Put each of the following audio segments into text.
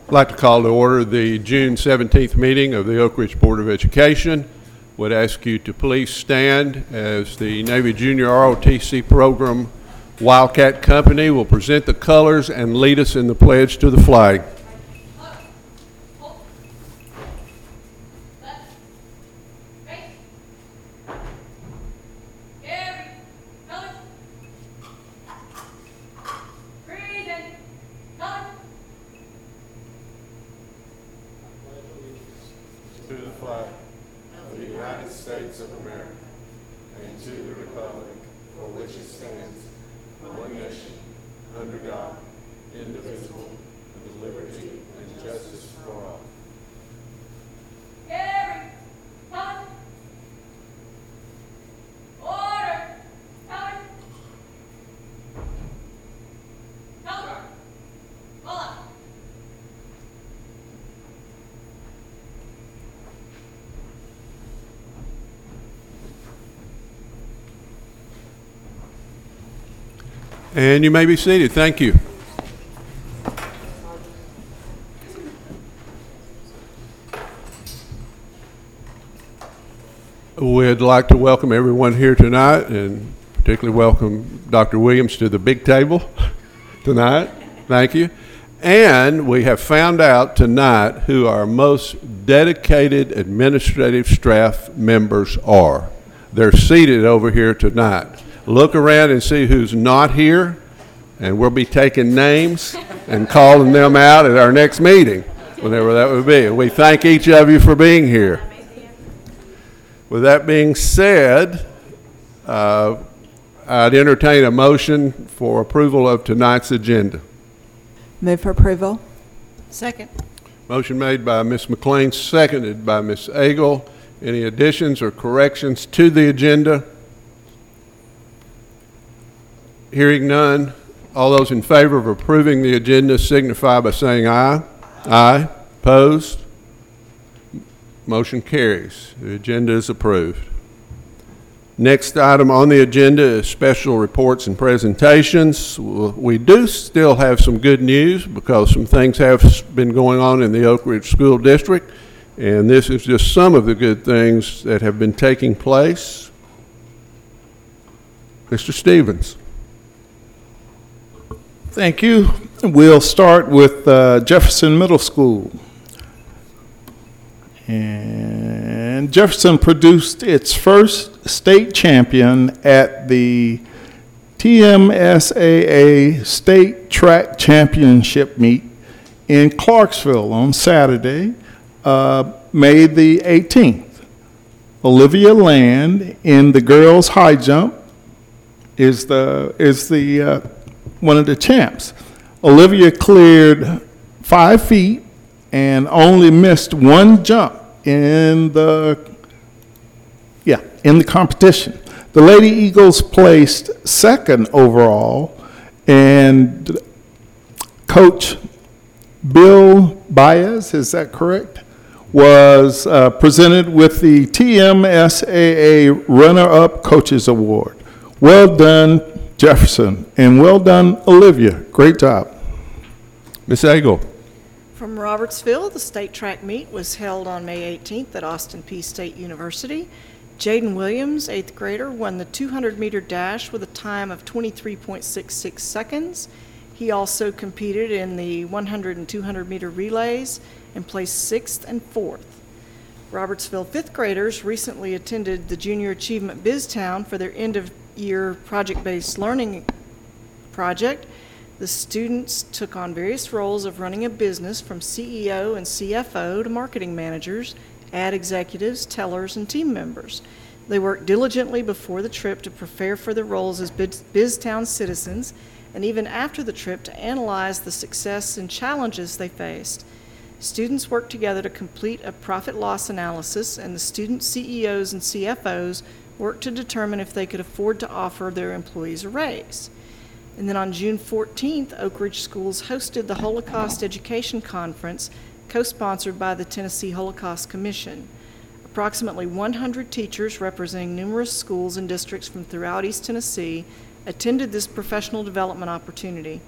I'd like to call to order the June 17th meeting of the Oak Ridge Board of Education. Would ask you to please stand as the Navy Junior ROTC program Wildcat Company will present the colors and lead us in the pledge to the flag. To the flag of the United States of America and to the republic for which it stands, one nation, under God, indivisible, with liberty and justice for all. Gary, come. Order. Come. Color. Pull up. And you may be seated. Thank you. We'd like to welcome everyone here tonight, and particularly welcome Dr. Williams to the big table tonight. Thank you. And we have found out tonight who our most dedicated administrative staff members are. They're seated over here tonight. Look around and see who's not here, and we'll be taking names and calling them out at our next meeting, whenever that would be. We thank each of you for being here. With that being said, I'd entertain a motion for approval of tonight's agenda. Move for approval. Second. Motion made by Ms. McLean, seconded by Ms. Agle. Any additions or corrections to the agenda? Hearing none, all those in favor of approving the agenda signify by saying aye. Aye. Opposed? Motion carries. The agenda is approved. Next item on the agenda is special reports and presentations. We do still have some good news because some things have been going on in the Oak Ridge School District, and this is just some of the good things that have been taking place. Mr. Stevens. Thank you. We'll start with Jefferson Middle School. And Jefferson produced its first state champion at the TMSAA State Track Championship meet in Clarksville on Saturday, May the 18th. Olivia Land in the girls' high jump is one of the champs. Olivia cleared 5 feet and only missed one jump in the competition. The Lady Eagles placed second overall, and Coach Bill Baez, is that correct, was presented with the TMSAA Runner-Up Coaches Award. Well done, Jefferson, and well done, Olivia. Great job. Ms. Agle. From Robertsville, the state track meet was held on May 18th at Austin Peay State University. Jaden Williams, 8th grader, won the 200-meter dash with a time of 23.66 seconds. He also competed in the 100 and 200-meter relays and placed 6th and 4th. Robertsville 5th graders recently attended the Junior Achievement BizTown for their end-of-year project-based learning project. The students took on various roles of running a business, from CEO and CFO to marketing managers, ad executives, tellers, and team members. They worked diligently before the trip to prepare for their roles as BizTown citizens, and even after the trip to analyze the success and challenges they faced. Students worked together to complete a profit-loss analysis, and the student CEOs and CFOs worked to determine if they could afford to offer their employees a raise. And then on June 14th, Oak Ridge Schools hosted the Holocaust Education Conference, co-sponsored by the Tennessee Holocaust Commission. Approximately 100 teachers representing numerous schools and districts from throughout East Tennessee attended this professional development opportunity.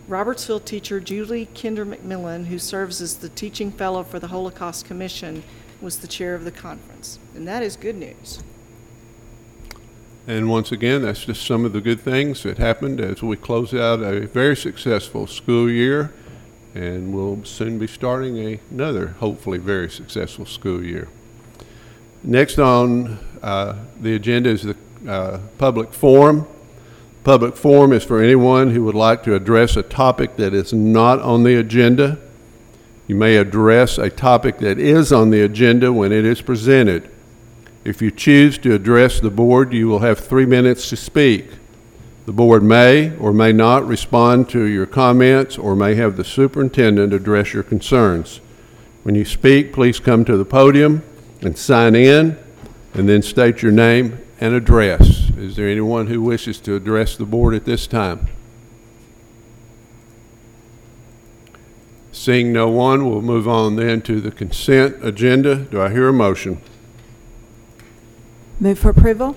Robertsville teacher Julie Kinder McMillan, who serves as the teaching fellow for the Holocaust Commission, was the chair of the conference. And that is good news. And once again, that's just some of the good things that happened as we close out a very successful school year, and we'll soon be starting another, hopefully, very successful school year. Next on the agenda is the public forum. Public forum is for anyone who would like to address a topic that is not on the agenda. You may address a topic that is on the agenda when it is presented. If you choose to address the board, you will have 3 minutes to speak. The board may or may not respond to your comments or may have the superintendent address your concerns. When you speak, please come to the podium and sign in, and then state your name and address. Is there anyone who wishes to address the board at this time? Seeing no one, we'll move on then to the consent agenda. Do I hear a motion? Move for approval?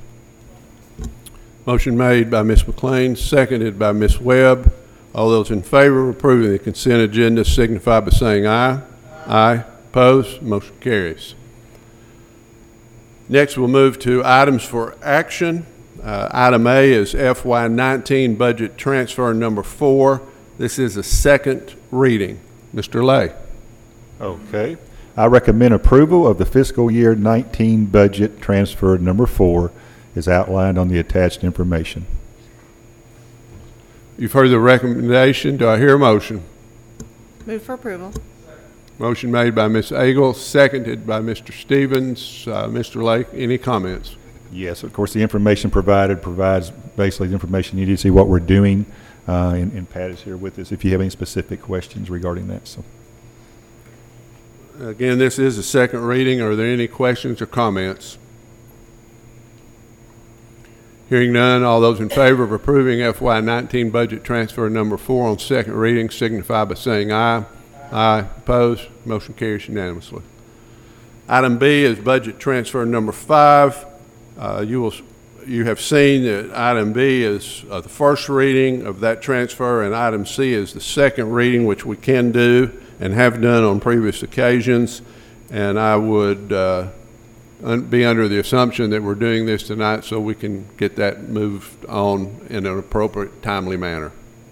Motion made by Ms. McLean, seconded by Ms. Webb. All those in favor of approving the consent agenda signify by saying aye. Aye. Opposed? Motion carries. Next, we'll move to items for action. Item A is FY19 budget transfer number 4. This is a second reading. Mr. Lay. Okay. I recommend approval of the fiscal year 19 budget transfer number 4 as outlined on the attached information. You've heard the recommendation. Do I hear a motion? Move for approval. Motion made by Ms. Agel, seconded by Mr. Stevens. Mr. Lake, any comments? Yes, of course, the information provides basically the information you need to see what we're doing, and Pat is here with us if you have any specific questions regarding that. So. Again, this is a second reading. Are there any questions or comments? Hearing none, all those in favor of approving FY19 budget transfer number 4 on second reading signify by saying aye. Aye. Opposed? Motion carries unanimously. Item B is budget transfer number 5. You have seen that item B is the first reading of that transfer, and item C is the second reading, which we can do and have done on previous occasions. And I would be under the assumption that we're doing this tonight so we can get that moved on in an appropriate, timely manner.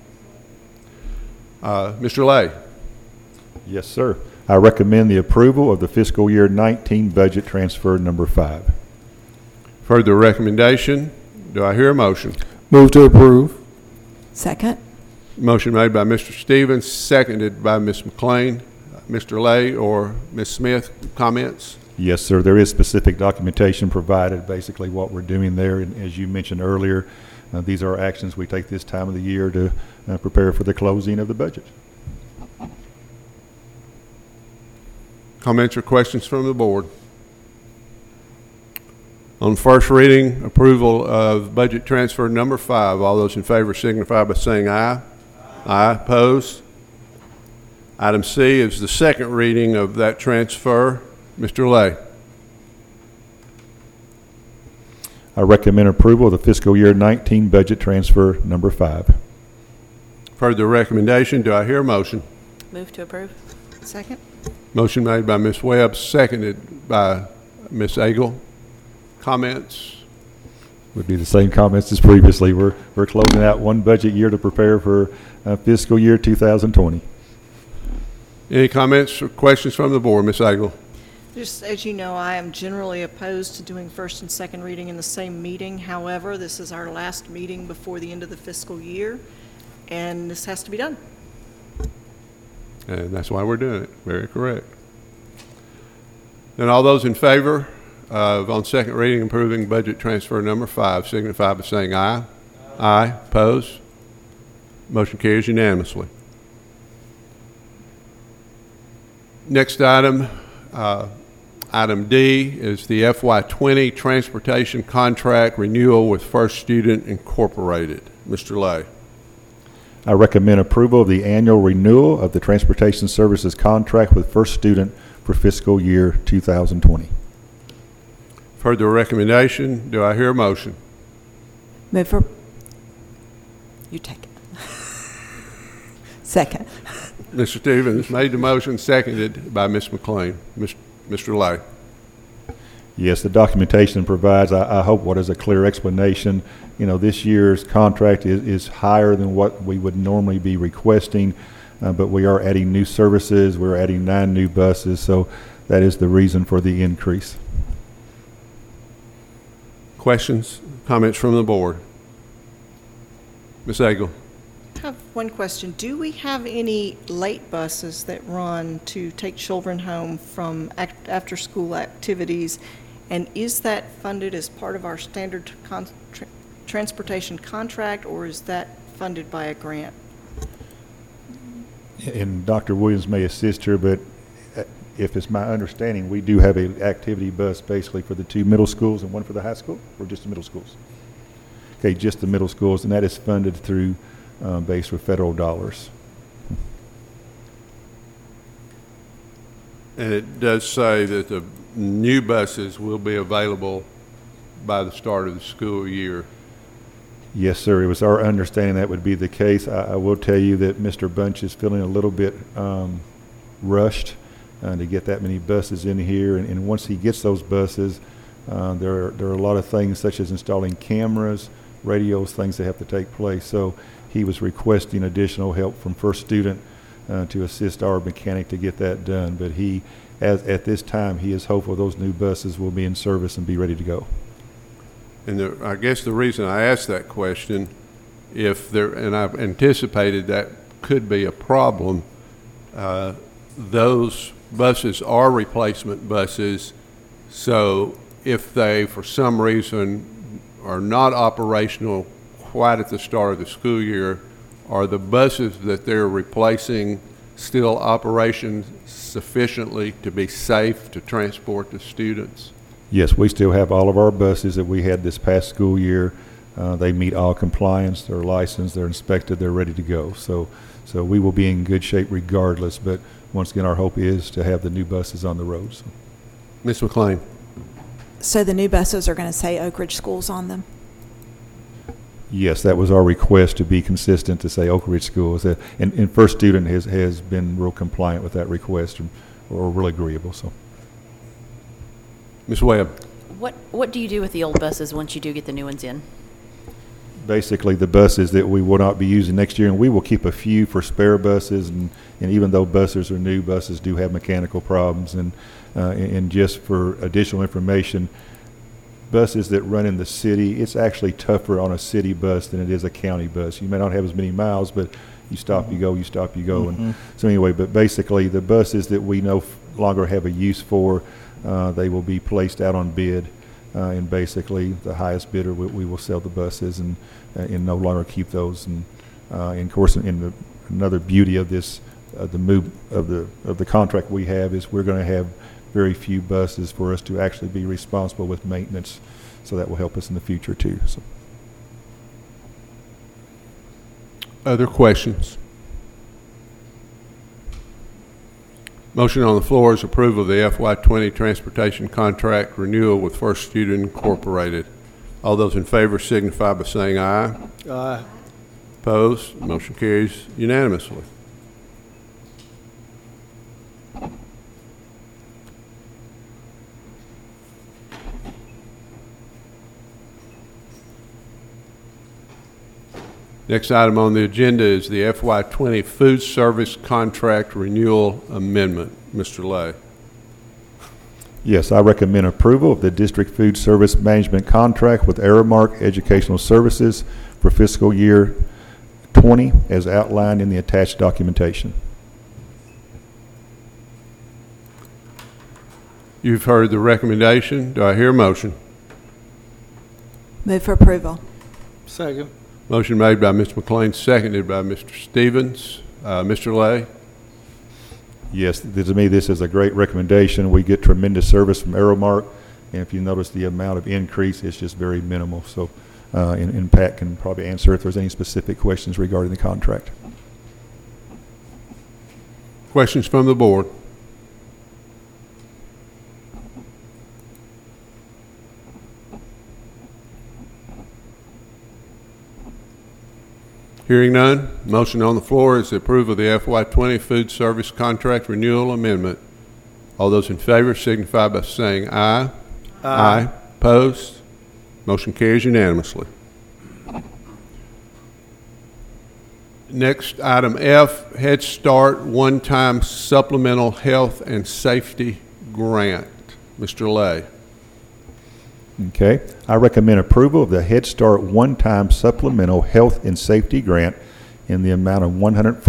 Mr. Lay. Yes, sir. I recommend the approval of the fiscal year 19 budget transfer number 5. Further recommendation, do I hear a motion? Move to approve. Second? Motion made by Mr. Stevens, seconded by Ms. McLean. Mr. Lay or Ms. Smith, comments? Yes, sir. There is specific documentation provided, basically what we're doing there. And as you mentioned earlier, these are actions we take this time of the year to prepare for the closing of the budget. Comments or questions from the board? On first reading, approval of budget transfer number 5. All those in favor signify by saying aye. Aye. Opposed? Item C is the second reading of that transfer. Mr. Lay. I recommend approval of the fiscal year 19 budget transfer number 5. Further recommendation, do I hear a motion? Move to approve. Second. Motion made by Ms. Webb, seconded by Ms. Agel. Comments? Would be the same comments as previously. We're closing out one budget year to prepare for fiscal year 2020. Any comments or questions from the board? Ms. Agel. Just as you know, I am generally opposed to doing first and second reading in the same meeting. However, this is our last meeting before the end of the fiscal year, and this has to be done. And that's why we're doing it. Very correct. Then all those in favor of, on second reading, approving budget transfer number 5, signify by saying aye. Aye. Opposed? Motion carries unanimously. Next item, item D, is the FY20 transportation contract renewal with First Student Incorporated. Mr. Lay. I recommend approval of the annual renewal of the transportation services contract with First Student for fiscal year 2020. Further recommendation, do I hear a motion? Move for, you take it. Second. Mr. Stevens made the motion, seconded by Ms. McLean. Mr. Lay. Yes, the documentation provides, I hope, what is a clear explanation. You know, this year's contract is higher than what we would normally be requesting, but we are adding new services. We're adding 9 new buses, so that is the reason for the increase. Questions, comments from the board? Ms. Agel. I have one question. Do we have any late buses that run to take children home from after-school activities? And is that funded as part of our standard transportation contract, or is that funded by a grant? And Dr. Williams may assist here, but if it's my understanding, we do have an activity bus basically for the 2 middle schools and 1 for the high school, or just the middle schools? Okay, just the middle schools, and that is funded through based with federal dollars. And it does say that the new buses will be available by the start of the school year. Yes, sir. It was our understanding that would be the case. I will tell you that Mr. Bunch is feeling a little bit rushed to get that many buses in here. And once he gets those buses, there are a lot of things such as installing cameras, radios, things that have to take place. So he was requesting additional help from First Student to assist our mechanic to get that done. But at this time, he is hopeful those new buses will be in service and be ready to go. And I guess the reason I asked that question, and I've anticipated that could be a problem, those buses are replacement buses, so if they, for some reason, are not operational quite at the start of the school year, are the buses that they're replacing still operation sufficiently to be safe to transport the students? Yes, we still have all of our buses that we had this past school year. They meet all compliance, they're licensed, they're inspected, they're ready to go. So we will be in good shape regardless, but once again, our hope is to have the new buses on the roads. Ms. McLean. So the new buses are going to say Oak Ridge Schools on them? Yes, that was our request, to be consistent, to say Oak Ridge Schools. And First Student has been real compliant with that request, or real agreeable. So, Ms. Webb. What do you do with the old buses once you do get the new ones in? basically the buses that we will not be using next year, and we will keep a few for spare buses, and even though buses are new, buses do have mechanical problems. And just for additional information, buses that run in the city, it's actually tougher on a city bus than it is a county bus. You may not have as many miles, but you stop, you go, you stop, you go. Mm-hmm. And so anyway, but basically the buses that we no longer have a use for, they will be placed out on bid. And basically the highest bidder, we will sell the buses and no longer keep those. And of course, another beauty of this, the move of the contract we have is we're going to have very few buses for us to actually be responsible with maintenance. So that will help us in the future too. So. Other questions? Motion on the floor is approval of the FY20 transportation contract renewal with First Student Incorporated. All those in favor signify by saying aye. Aye. Opposed? Motion carries unanimously. Next item on the agenda is the FY20 food service contract renewal amendment. Mr. Lay. Yes, I recommend approval of the district food service management contract with Aramark Educational Services for fiscal year 20 as outlined in the attached documentation. You've heard the recommendation. Do I hear a motion? Move for approval. Second. Motion made by Mr. McLean, seconded by Mr. Stevens. Mr. Lay. Yes, to me, this is a great recommendation. We get tremendous service from Aramark, and if you notice the amount of increase, it's just very minimal. So, and Pat can probably answer if there's any specific questions regarding the contract. Questions from the board? Hearing none, Motion on the floor is the approval of the FY20 food service contract renewal amendment. All those in favor signify by saying aye. Aye. Opposed? Motion carries unanimously. Next, item F, Head Start one-time supplemental health and safety grant. Mr. Lay. Okay. I recommend approval of the Head Start one-time supplemental health and safety grant in the amount of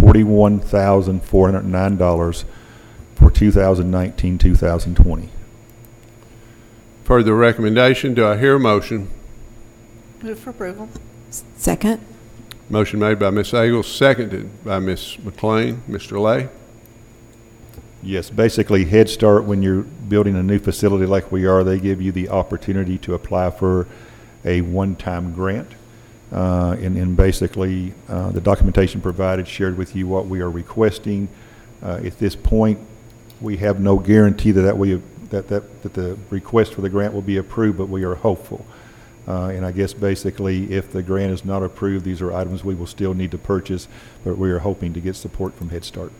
$141,409 for 2019-2020. Further recommendation, do I hear a motion? Move for approval. Second. Motion made by Ms. Eagles, seconded by Ms. McLean. Mr. Lay? Yes, basically Head Start, when you're building a new facility like we are, they give you the opportunity to apply for a one-time grant. And basically the documentation provided shared with you what we are requesting. At this point, we have no guarantee that the request for the grant will be approved, but we are hopeful. And I guess basically if the grant is not approved, these are items we will still need to purchase, but we are hoping to get support from Head Start.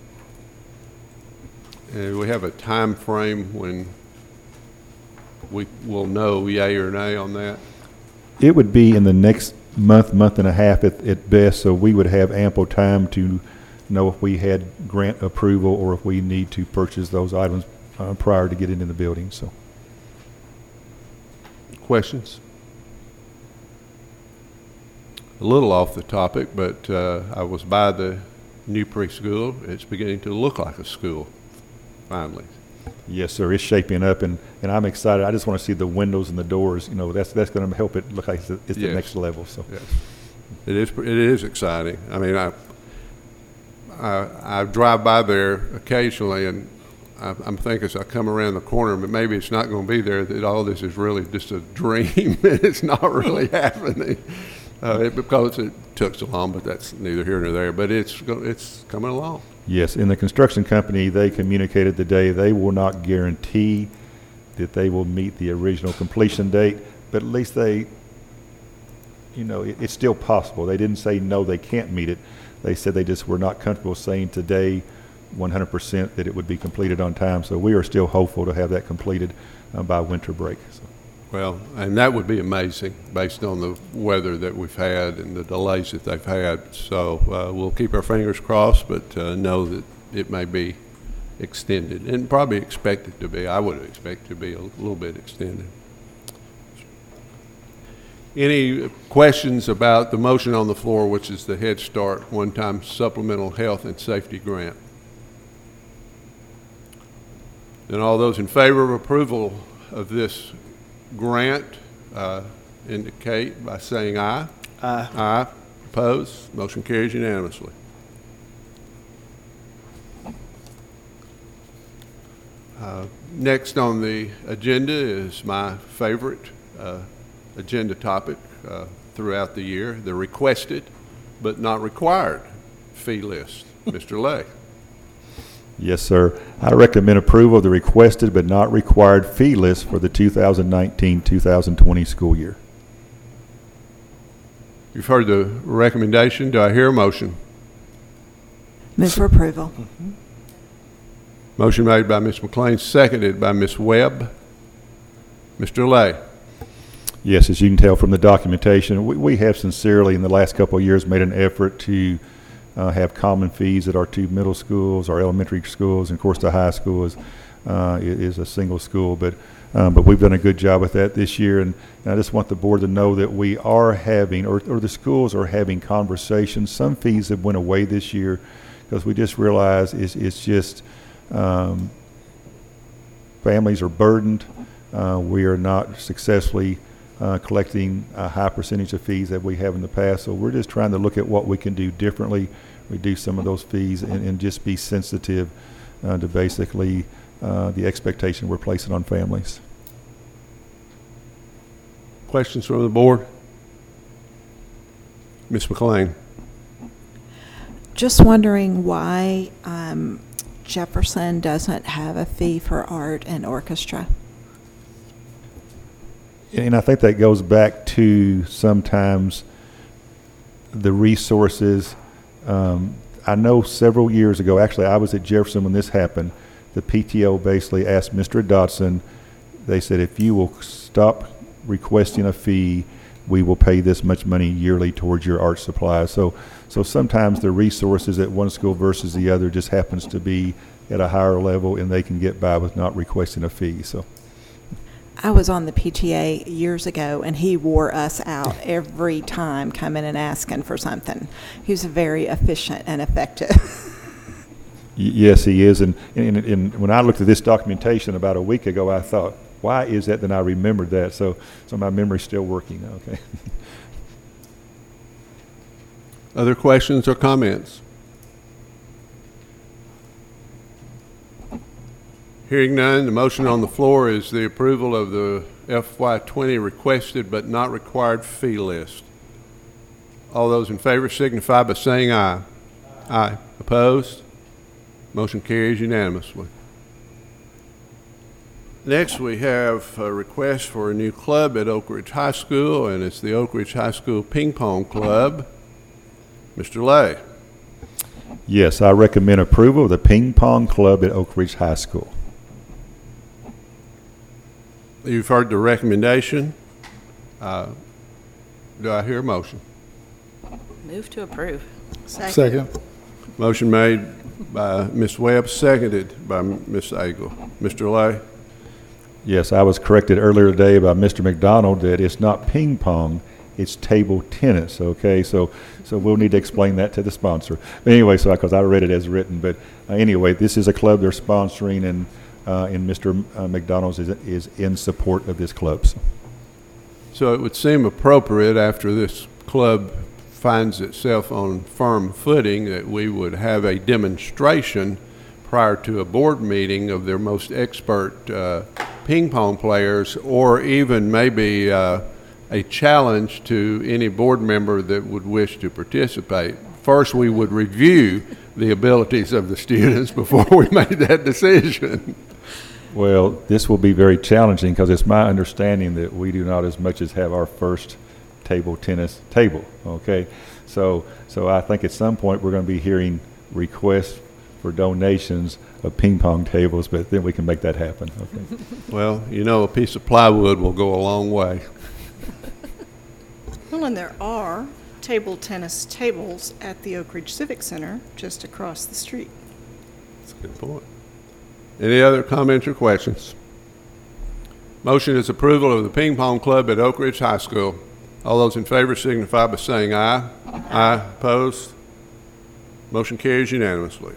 And we have a time frame when we will know yay or nay on that? It would be in the next month and a half at best, so we would have ample time to know if we had grant approval or if we need to purchase those items prior to getting into the building. So, questions? A little off the topic, but I was by the new preschool. It's beginning to look like a school, finally. Yes, sir. It's shaping up, and I'm excited. I just want to see the windows and the doors. You know, that's going to help it look like it's the next level. So, yes. It is exciting. I mean, I drive by there occasionally, and I'm thinking as I come around the corner, but maybe it's not going to be there, that all this is really just a dream. It's not really happening because it took so long, but that's neither here nor there. But it's coming along. Yes, in the construction company, they communicated today they will not guarantee that they will meet the original completion date, but at least they, you know, it's still possible. They didn't say no, they can't meet it. They said they just were not comfortable saying today 100% that it would be completed on time. So we are still hopeful to have that completed by winter break. So. Well, and that would be amazing based on the weather that we've had and the delays that they've had. So we'll keep our fingers crossed, but know that it may be extended and probably expect it to be. I would expect it to be a little bit extended. Any questions about the motion on the floor, which is the Head Start one-time supplemental health and safety grant? Then all those in favor of approval of this grant indicate by saying aye. Aye. Aye. Opposed? Motion carries unanimously. Next on the agenda is my favorite agenda topic throughout the year, the requested but not required fee list. Mr. Lay. Yes, sir. I recommend approval of the requested but not required fee list for the 2019-2020 school year. You've heard the recommendation. Do I hear a motion? Move for approval. Motion made by Ms. McLean, seconded by Ms. Webb. Mr. Lay. Yes, as you can tell from the documentation, we have sincerely in the last couple of years made an effort to have common fees at our two middle schools, our elementary schools, and of course the high school is a single school. But we've done a good job with that this year, and I just want the board to know that we are having, or the schools are having conversations. Some fees have went away this year because we just realized it's just families are burdened. We are not successfully collecting a high percentage of fees that we have in the past. So we're just trying to look at what we can do differently, reduce some of those fees, and just be sensitive to basically the expectation we're placing on families. Questions from the board? Ms. McLean. Just wondering why Jefferson doesn't have a fee for art and orchestra. And I think that goes back to sometimes the resources I know several years ago, actually I was at Jefferson when this happened, the PTO basically asked Mr. Dodson, they said, if you will stop requesting a fee, we will pay this much money yearly towards your art supplies. So sometimes the resources at one school versus the other just happens to be at a higher level, and they can get by with not requesting a fee. So I was on the PTA years ago, and he wore us out every time coming and asking for something. He was very efficient and effective. Yes, he is. And when I looked at this documentation about a week ago, I thought, why is that? Then I remembered that. So my memory's still working. Okay. Other questions or comments? Hearing none, the motion on the floor is the approval of the FY20 requested but not required fee list. All those in favor signify by saying aye. Aye. Opposed? Motion carries unanimously. Next, we have a request for a new club at Oak Ridge High School, and it's the Oak Ridge High School Ping Pong Club. Mr. Lay. Yes, I recommend approval of the Ping Pong Club at Oak Ridge High School. You've heard the recommendation. Do I hear a motion? Move to approve. Second. Motion made by Ms. Webb, seconded by Ms. Agel. Mr. Lay? Yes, I was corrected earlier today by Mr. McDonald that it's not ping pong, it's table tennis, okay? So we'll need to explain that to the sponsor. But anyway, because I read it as written. But anyway, this is a club they're sponsoring, and Mr. McDonald's is in support of this club. So it would seem appropriate after this club finds itself on firm footing that we would have a demonstration prior to a board meeting of their most expert ping pong players, or even maybe a challenge to any board member that would wish to participate. First, we would review the abilities of the students before we made that decision. Well, this will be very challenging because it's my understanding that we do not as much as have our first table tennis table, okay? So I think at some point we're going to be hearing requests for donations of ping pong tables, but then we can make that happen, okay? Well, you know, a piece of plywood will go a long way. Well, and there are table tennis tables at the Oak Ridge Civic Center just across the street. That's a good point. Any other comments or questions? Motion is approval of the ping pong club at Oak Ridge High School. All those in favor signify by saying aye. Aye. Opposed? Motion carries unanimously.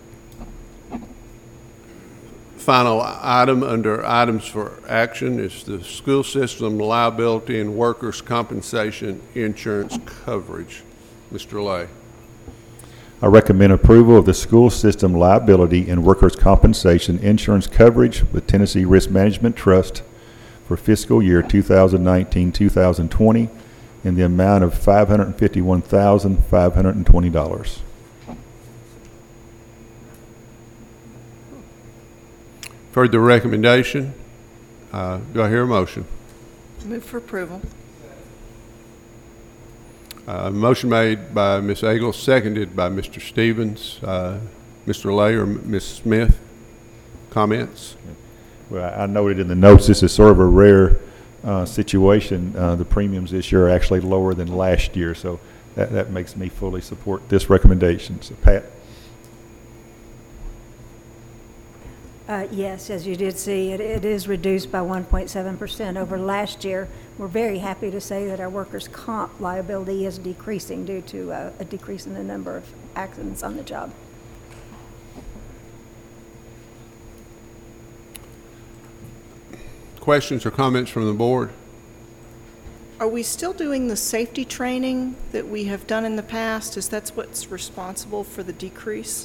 Final item under items for action is the school system liability and workers' compensation insurance coverage. Mr. Lay. I recommend approval of the school system liability and workers' compensation insurance coverage with Tennessee Risk Management Trust for fiscal year 2019-2020 in the amount of $551,520. Heard the recommendation. Do I hear a motion? Move for approval. Motion made by Ms. Agel, seconded by Mr. Stevens. Mr. Lay or Ms. Smith, comments? Well, I noted in the notes this is sort of a rare situation. The premiums this year are actually lower than last year, so that makes me fully support this recommendation. So, Pat? Yes, as you did see, it is reduced by 1.7% over last year. We're very happy to say that our workers' comp liability is decreasing due to a decrease in the number of accidents on the job. Questions or comments from the board? Are we still doing the safety training that we have done in the past? Is that what's responsible for the decrease?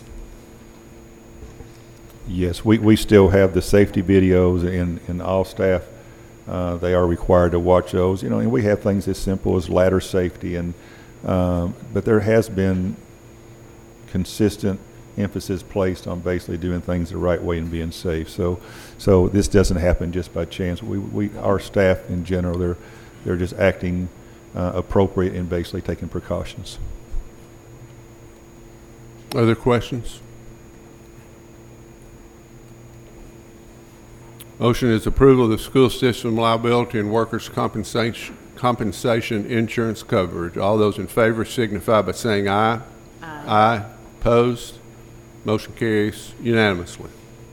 Yes, we still have the safety videos, and all staff, they are required to watch those. You know, and we have things as simple as ladder safety, and but there has been consistent emphasis placed on basically doing things the right way and being safe. So this doesn't happen just by chance. Our staff in general, they're just acting appropriate and basically taking precautions. Other questions? Motion is approval of the school system liability and workers' compensation insurance coverage. All those in favor signify by saying aye. Aye. Aye. Opposed? Motion carries unanimously.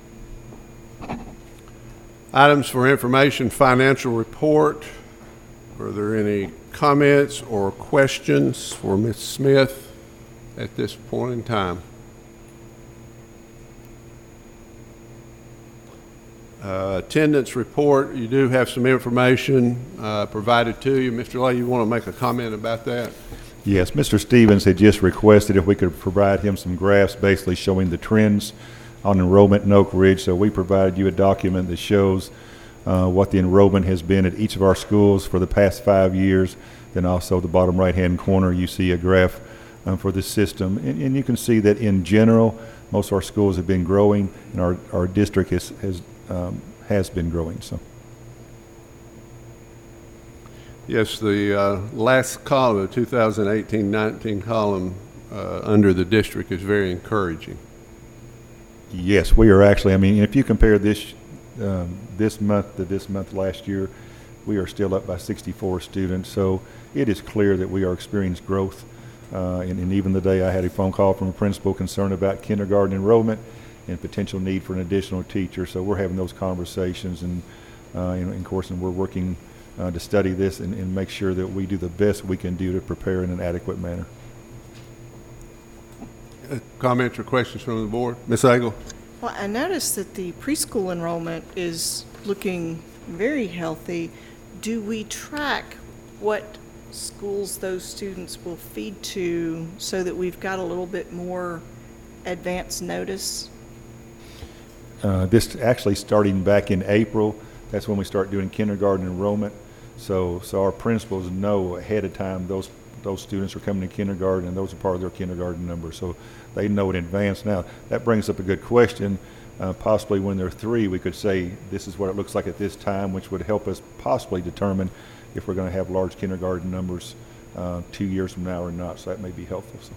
Items for information, financial report. Are there any comments or questions for Ms. Smith at this point in time? Attendance report, you do have some information provided to you. Mr. Lay, you want to make a comment about that? Yes, Mr. Stevens had just requested if we could provide him some graphs basically showing the trends on enrollment in Oak Ridge. So we provided you a document that shows what the enrollment has been at each of our schools for the past 5 years. Then also the bottom right-hand corner, you see a graph for the system. And you can see that in general, most of our schools have been growing, and our district has been growing. So. Yes, the last column, the 2018-19 column under the district is very encouraging. Yes, we are actually. I mean, if you compare this month to this month last year, we are still up by 64 students. So it is clear that we are experiencing growth. And even today, I had a phone call from a principal concerned about kindergarten enrollment and potential need for an additional teacher. So we're having those conversations, and of course, we're working to study this and make sure that we do the best we can do to prepare in an adequate manner. Comments or questions from the board? Ms. Agel? Well, I noticed that the preschool enrollment is looking very healthy. Do we track what schools those students will feed to so that we've got a little bit more advance notice? This actually starting back in April, that's when we start doing kindergarten enrollment. So our principals know ahead of time those students are coming to kindergarten, and those are part of their kindergarten numbers. So they know in advance. Now, that brings up a good question. Possibly when they're 3, we could say this is what it looks like at this time, which would help us possibly determine if we're going to have large kindergarten numbers 2 years from now or not. So that may be helpful. So.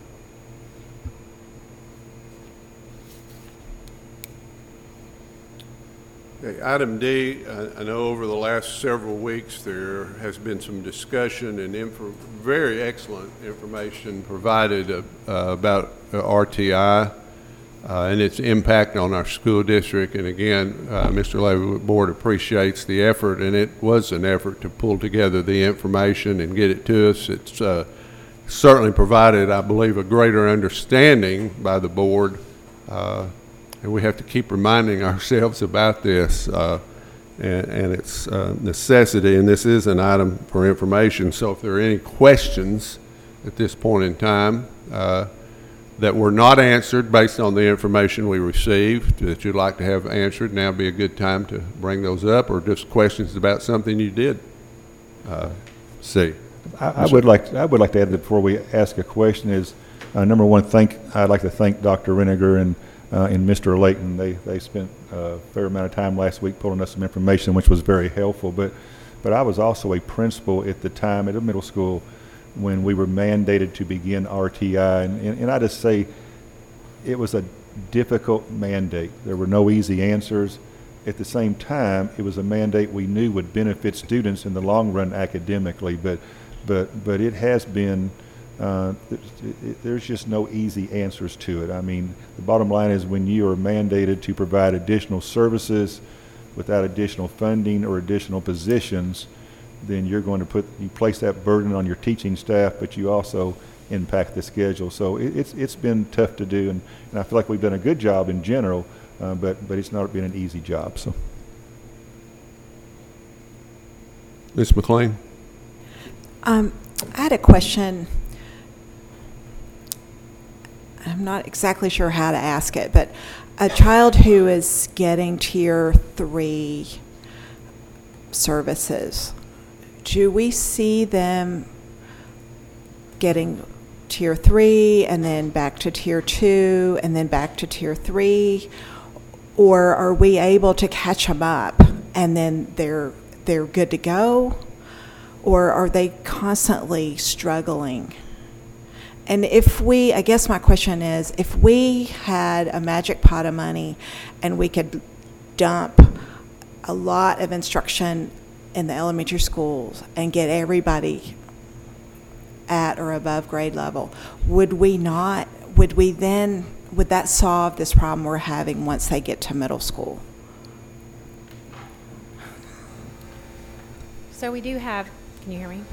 Okay, item D, I know over the last several weeks there has been some discussion and very excellent information provided about RTI and its impact on our school district. And again, Mr. Levy Board appreciates the effort, and it was an effort to pull together the information and get it to us. It's certainly provided, I believe, a greater understanding by the board. And we have to keep reminding ourselves about this and its necessity. And this is an item for information. So if there are any questions at this point in time that were not answered based on the information we received that you'd like to have answered, now would be a good time to bring those up, or just questions about something you did see. I would like to add that before we ask a question is, number one, I'd like to thank Dr. Reniger and Mr. Layton. They spent a fair amount of time last week pulling us some information, which was very helpful. But I was also a principal at the time at a middle school when we were mandated to begin RTI. And I just say it was a difficult mandate. There were no easy answers. At the same time, it was a mandate we knew would benefit students in the long run academically. But it has been there's just no easy answers to it. I mean, the bottom line is when you are mandated to provide additional services without additional funding or additional positions, then you're going to place that burden on your teaching staff, but you also impact the schedule. So it's been tough to do, and I feel like we've done a good job in general, but it's not been an easy job. So, Ms. McLean? I had a question. I'm not exactly sure how to ask it, but a child who is getting Tier 3 services, do we see them getting Tier 3 and then back to Tier 2 and then back to Tier 3? Or are we able to catch them up and then they're good to go? Or are they constantly struggling? And if we, I guess my question is, if we had a magic pot of money and we could dump a lot of instruction in the elementary schools and get everybody at or above grade level, would that solve this problem we're having once they get to middle school? So we do have, can you hear me?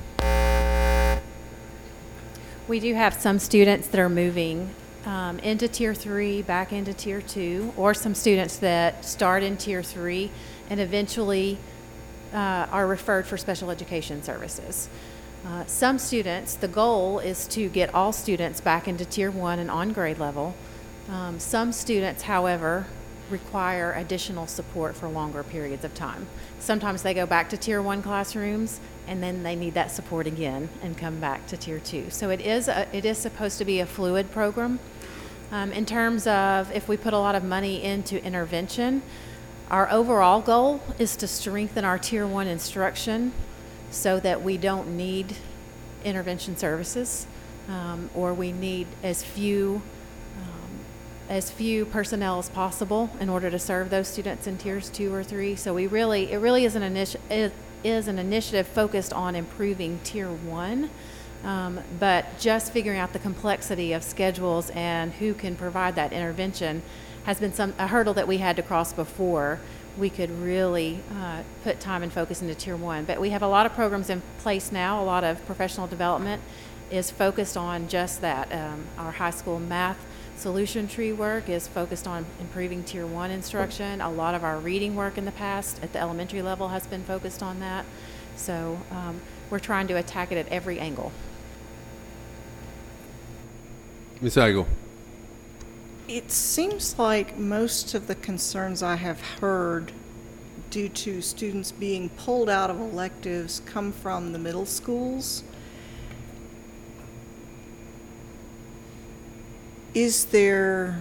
We do have some students that are moving into Tier 3, back into Tier 2, or some students that start in Tier 3 and eventually are referred for special education services. Some students, the goal is to get all students back into Tier 1 and on grade level. Some students, however, require additional support for longer periods of time. Sometimes they go back to Tier 1 classrooms and then they need that support again and come back to Tier 2. So it is supposed to be a fluid program. In terms of if we put a lot of money into intervention, our overall goal is to strengthen our Tier 1 instruction so that we don't need intervention services, or we need as few personnel as possible in order to serve those students in Tiers 2 or 3. So it really is an initiative focused on improving Tier 1, but just figuring out the complexity of schedules and who can provide that intervention has been a hurdle that we had to cross before we could really put time and focus into Tier 1. But we have a lot of programs in place now. A lot of professional development is focused on just that. Our high school math solution tree work is focused on improving Tier 1 instruction. A lot of our reading work in the past at the elementary level has been focused on that. So we're trying to attack it at every angle. Ms. Agel. It seems like most of the concerns I have heard due to students being pulled out of electives come from the middle schools. Is there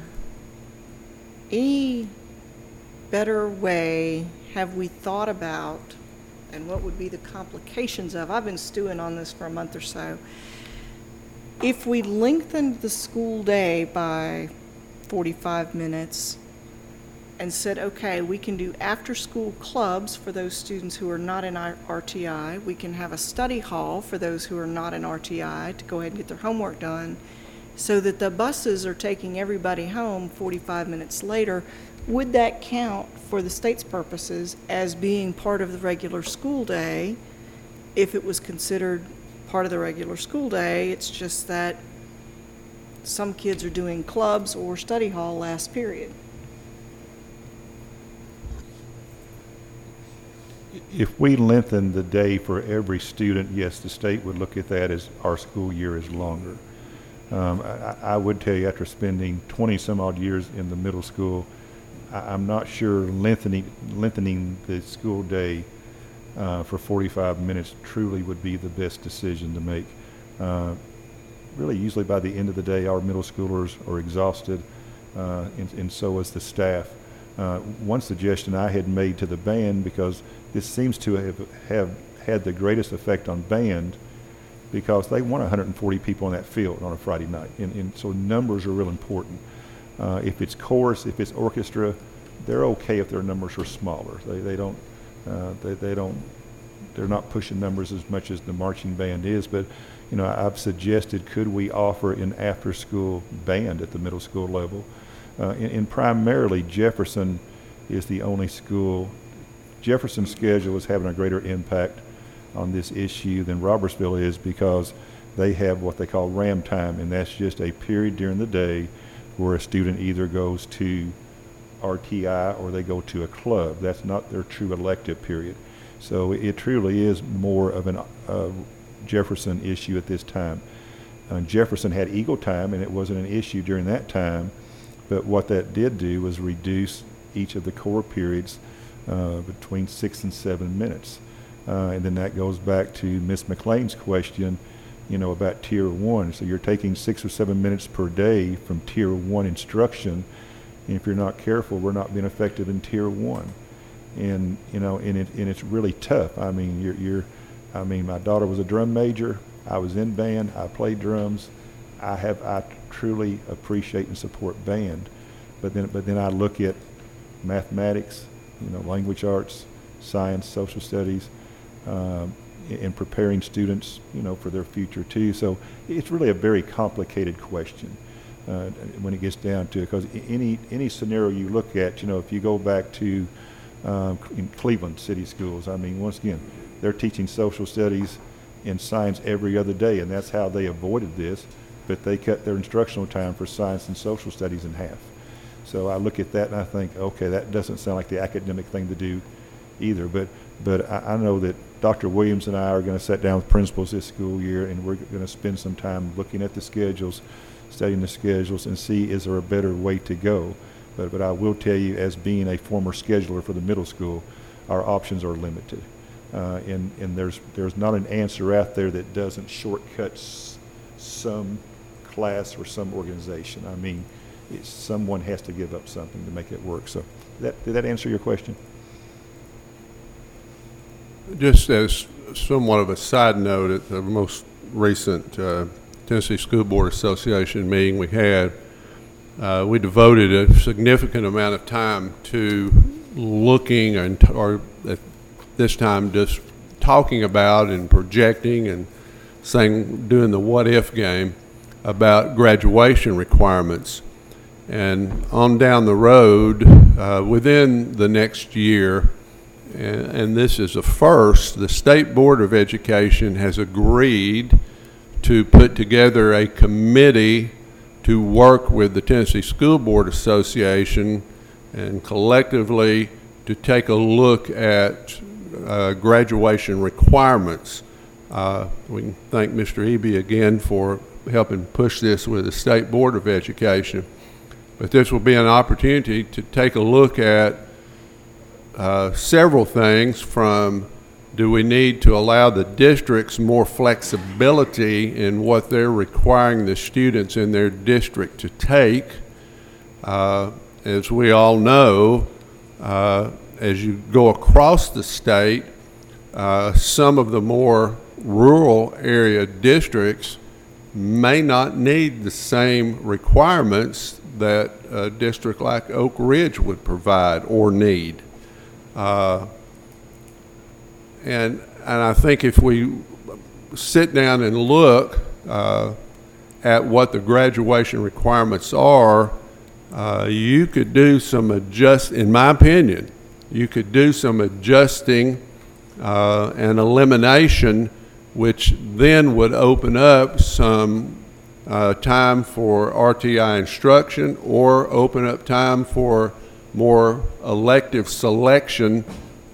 any better way, have we thought about, and what would be the complications of, I've been stewing on this for a month or so, if we lengthened the school day by 45 minutes and said, okay, we can do after-school clubs for those students who are not in our RTI, we can have a study hall for those who are not in RTI to go ahead and get their homework done, so that the buses are taking everybody home 45 minutes later, would that count for the state's purposes as being part of the regular school day? If it was considered part of the regular school day, it's just that some kids are doing clubs or study hall last period. If we lengthen the day for every student, yes, the state would look at that as our school year is longer. I would tell you, after spending 20 some odd years in the middle school, I'm not sure lengthening the school day for 45 minutes truly would be the best decision to make. Really, usually by the end of the day, our middle schoolers are exhausted, and so is the staff. One suggestion I had made to the band, because this seems to have had the greatest effect on band, because they want 140 people on that field on a Friday night, and so numbers are real important. If it's chorus, if it's orchestra, they're okay if their numbers are smaller. They're not pushing numbers as much as the marching band is. But you know, I've suggested, could we offer an after-school band at the middle school level? And primarily Jefferson is the only school. Jefferson's schedule is having a greater impact on this issue than Robertsville is, because they have what they call RAM time, and that's just a period during the day where a student either goes to RTI or they go to a club. That's not their true elective period. So it truly is more of a Jefferson issue at this time. Jefferson had Eagle time, and it wasn't an issue during that time, but what that did do was reduce each of the core periods between 6 and 7 minutes. And then that goes back to Ms. McLean's question, you know, about Tier 1. So you're taking 6 or 7 minutes per day from Tier 1 instruction, and if you're not careful, we're not being effective in Tier 1. And you know, and it's really tough. I mean, my daughter was a drum major. I was in band. I played drums. I truly appreciate and support band, but then I look at mathematics, language arts, science, social studies, in preparing students, for their future too. So it's really a very complicated question when it gets down to it, because any scenario you look at, if you go back to in Cleveland City Schools, I mean, once again, they're teaching social studies and science every other day, and that's how they avoided this, but they cut their instructional time for science and social studies in half. So I look at that and I think, okay, that doesn't sound like the academic thing to do either, but I know that Dr. Williams and I are going to sit down with principals this school year, and we're going to spend some time looking at the schedules, studying the schedules, and see is there a better way to go. But I will tell you, as being a former scheduler for the middle school, our options are limited. And there's not an answer out there that doesn't shortcut some class or some organization. I mean, someone has to give up something to make it work. So did that answer your question? Just as somewhat of a side note, at the most recent Tennessee School Board Association meeting we had, we devoted a significant amount of time to looking or at this time just talking about and projecting and doing the what if game about graduation requirements. And on down the road, within the next year, and this is a first, the State Board of Education has agreed to put together a committee to work with the Tennessee School Board Association and collectively to take a look at graduation requirements. We can thank Mr. Eby again for helping push this with the State Board of Education. But this will be an opportunity to take a look at several things, from do we need to allow the districts more flexibility in what they're requiring the students in their district to take. As we all know, as you go across the state, some of the more rural area districts may not need the same requirements that a district like Oak Ridge would provide or need. And I think if we sit down and look at what the graduation requirements are, you could do some in my opinion, you could do some adjusting and elimination, which then would open up some time for RTI instruction, or open up time for more elective selection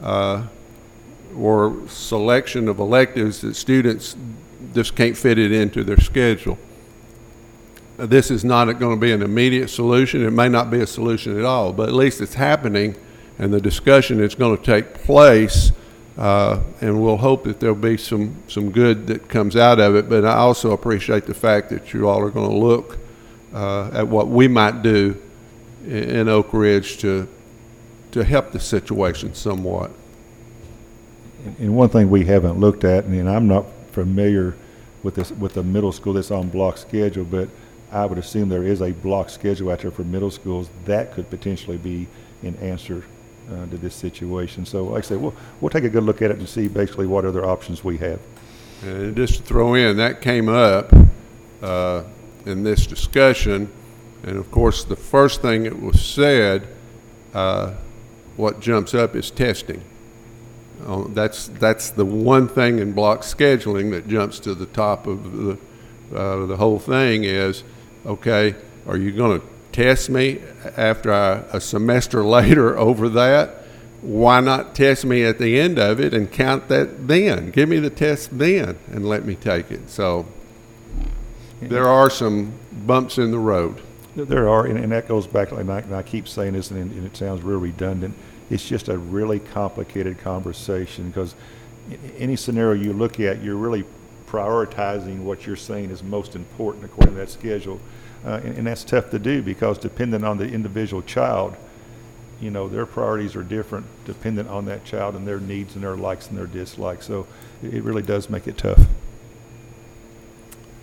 or selection of electives that students just can't fit it into their schedule. This is not going to be an immediate solution. It may not be a solution at all, but at least it's happening, and the discussion is going to take place, and we'll hope that there'll be some good that comes out of it. But I also appreciate the fact that you all are going to look at what we might do in Oak Ridge to help the situation somewhat. And one thing we haven't looked at, and I'm not familiar with the middle school that's on block schedule, but I would assume there is a block schedule out there for middle schools that could potentially be an answer to this situation. So like I say, we'll take a good look at it and see basically what other options we have. And just to throw in, that came up in this discussion, and of course the first thing that was said, what jumps up is testing. That's the one thing in block scheduling that jumps to the top of the whole thing is, okay, are you going to test me after a semester later over that? Why not test me at the end of it and count that then? Give me the test then and let me take it. So there are some bumps in the road. There are, and that goes back, and I keep saying this, and it sounds real redundant. It's just a really complicated conversation, because any scenario you look at, you're really prioritizing what you're saying is most important according to that schedule. And that's tough to do, because depending on the individual child, their priorities are different dependent on that child and their needs and their likes and their dislikes. So it really does make it tough.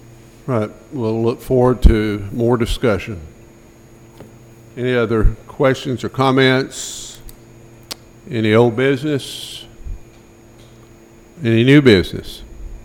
Right, we'll look forward to more discussion. Any other questions or comments? Any old business? Any new business?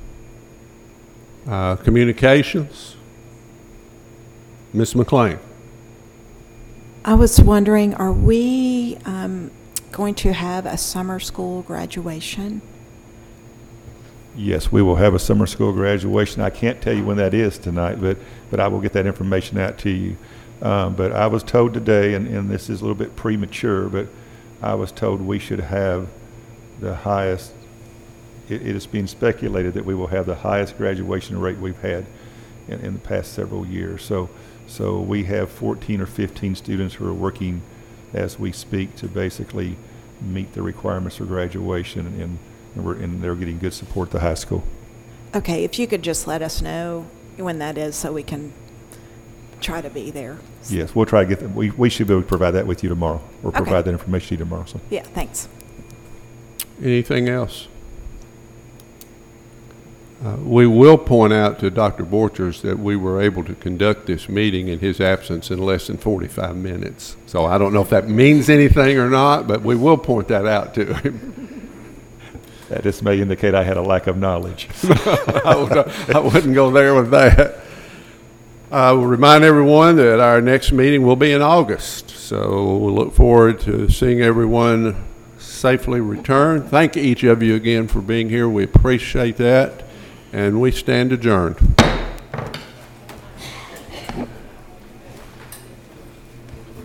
Communications? Ms. McLean? I was wondering, are we going to have a summer school graduation? Yes, we will have a summer school graduation. I can't tell you when that is tonight, but I will get that information out to you. But I was told today, and this is a little bit premature, but I was told we should have the highest, it is being speculated that we will have the highest graduation rate we've had in the past several years. So we have 14 or 15 students who are working as we speak to basically meet the requirements for graduation, and they're getting good support at the high school. Okay, if you could just let us know when that is so we can try to be there. Yes, we'll try to get them. We should be able to provide that with you tomorrow, or provide Okay. that information to you tomorrow. So. Yeah, thanks. Anything else? We will point out to Dr. Borchers that we were able to conduct this meeting in his absence in less than 45 minutes. So I don't know if that means anything or not, but we will point that out to him. That just may indicate I had a lack of knowledge. I wouldn't go there with that. I will remind everyone that our next meeting will be in August. So we'll look forward to seeing everyone safely return. Thank each of you again for being here. We appreciate that. And we stand adjourned.